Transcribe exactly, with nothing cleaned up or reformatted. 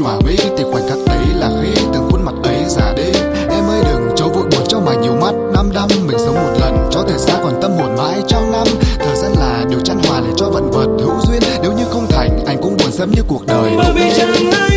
nhòa mi thì khoảnh khắc ấy là khi từng khuôn mặt ấy già đi. Em ơi đừng cho vội buồn cho mà nhiều mắt năm đăm, mình sống một lần cho thể xác còn tâm hồn mãi trong năm. Thời gian là điều chăn hòa để cho vận vật hữu duyên, nếu như không thành anh cũng buồn sớm như cuộc đời. Bởi vì chẳng ai